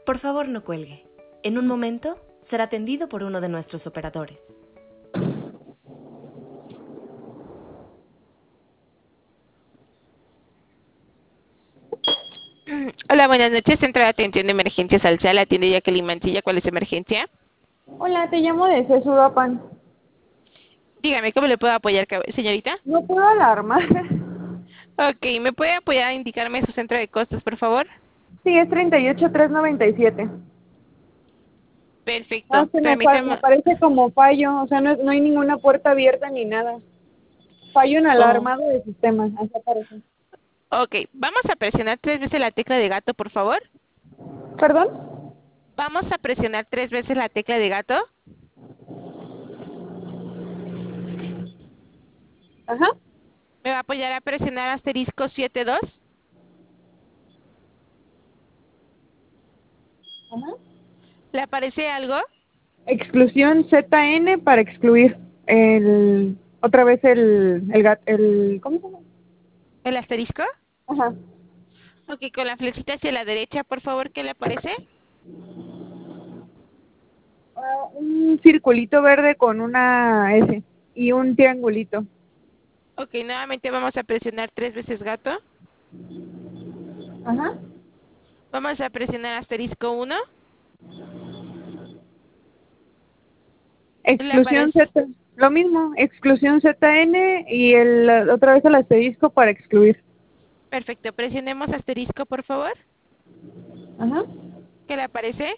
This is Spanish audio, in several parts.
Por favor, no cuelgue. En un momento será atendido por uno de nuestros operadores. Hola, buenas noches. Centro de Atención de Emergencias Alza, la atiende Jacqueline Mancilla. ¿Cuál es su emergencia? Hola, te llamo de Uruapan. Dígame, ¿cómo le puedo apoyar, señorita? No puedo alarmar. Ok, ¿me puede apoyar a indicarme su centro de costos, por favor? Sí, es 38397. Ah, Perfecto. se me Permítame. aparece como fallo, o sea, no hay ninguna puerta abierta ni nada. Fallo en Oh, alarmado de sistema, así aparece. ok, vamos a presionar 3 veces la tecla de gato, por favor. ¿Perdón? Vamos a presionar 3 veces la tecla de gato. Ajá, ¿Me va a apoyar a presionar asterisco 72? ajá. ¿Le aparece algo? Exclusión ZN para excluir otra vez ¿cómo se llama? ¿El asterisco? Ajá. Ok, con la flechita hacia la derecha, por favor, ¿qué le aparece? Un circulito verde con una S y un triangulito. Ok, nuevamente vamos a presionar 3 veces gato. Ajá. Vamos a presionar asterisco 1. Le Exclusión aparece. Z, lo mismo, exclusión ZN y otra vez el asterisco para excluir. Perfecto, presionemos asterisco, por favor. Ajá. ¿Qué le aparece?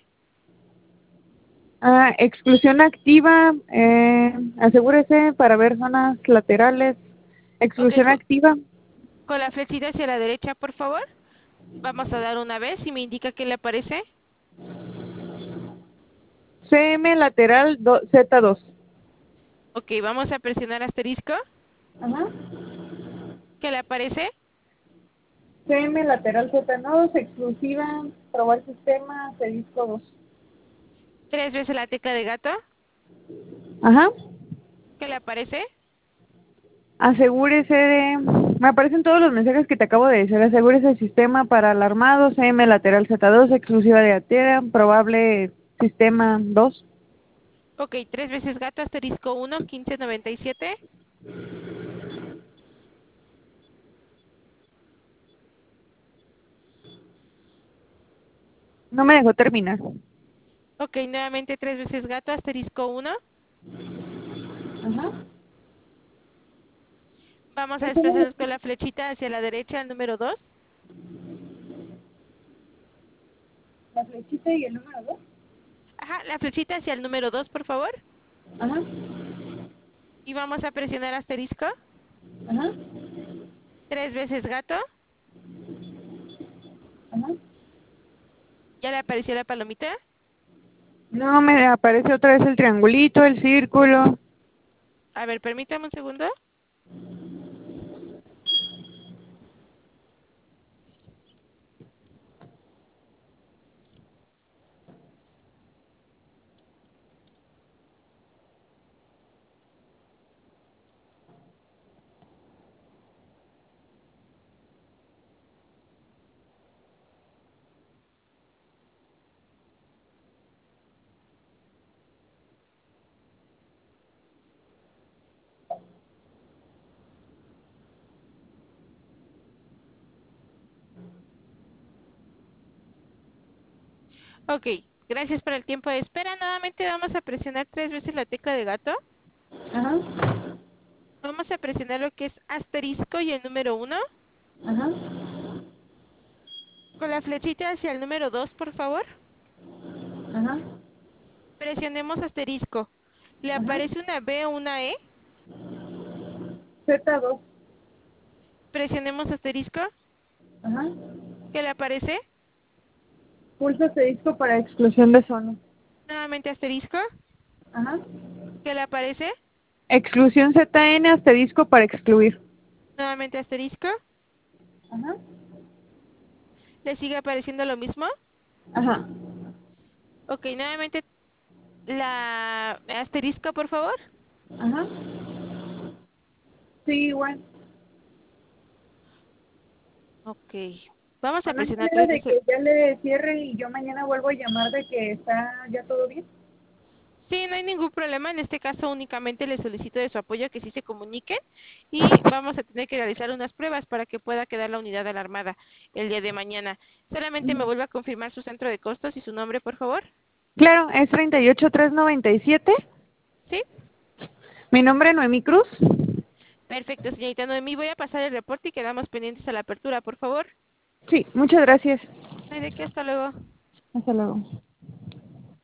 Exclusión activa, asegúrese para ver zonas laterales. Ok, Exclusión activa, con la flechita hacia la derecha, por favor. Vamos a dar una vez y me indica qué le aparece. CM lateral Z2. Ok, vamos a presionar asterisco. Ajá. ¿Qué le aparece? CM lateral Z2, exclusiva, probar sistema, asterisco 2. 3 veces la tecla de gato. Ajá. ¿Qué le aparece? Asegúrese de... Me aparecen todos los mensajes que te acabo de decir. Asegúrese del sistema para alarmado, CM lateral Z2, exclusiva de Atera, probable sistema 2. Ok, 3 veces gato, asterisco 1, 1597. No me dejó terminar. Ok, nuevamente 3 veces gato, asterisco 1. Ajá. Vamos a ¿Qué tiene desplazarnos con la flechita hacia la derecha al número 2. la flechita y el número 2? Ajá, la flechita hacia el número 2, por favor. Ajá. Y vamos a presionar asterisco. Ajá. 3 veces gato. Ajá. ¿Ya le apareció la palomita? No, me aparece otra vez el triangulito, el círculo. A ver, permítame un segundo. Ok, gracias por el tiempo de espera. Nuevamente vamos a presionar 3 veces la tecla de gato. Ajá. Vamos a presionar lo que es asterisco y el número 1. Ajá. Con la flechita hacia el número 2, por favor. Ajá. Presionemos asterisco. ¿Le Ajá. aparece una B o una E? Z2. Presionemos asterisco. Ajá. ¿Qué le aparece? Pulsa asterisco para exclusión de zona. Nuevamente asterisco. Ajá. ¿Qué le aparece? Exclusión ZN asterisco para excluir. Nuevamente asterisco. Ajá. ¿Le sigue apareciendo lo mismo? Ajá. Ok, nuevamente la asterisco, por favor. Ajá. Sí, igual. Ok. Vamos a ¿No hay presionar manera 3 de veces. que ya le cierre y yo mañana vuelvo a llamar de que está ya todo bien? Sí, no hay ningún problema. En este caso únicamente le solicito de su apoyo que sí se comuniquen y vamos a tener que realizar unas pruebas para que pueda quedar la unidad alarmada el día de mañana. Solamente me vuelve a confirmar su centro de costos y su nombre, por favor. Claro, es 38397. ¿Sí? Mi nombre es Noemí Cruz. Perfecto, señorita Noemí. Voy a pasar el reporte y quedamos pendientes a la apertura, por favor. Sí, muchas gracias. No hay de qué, hasta luego. Hasta luego.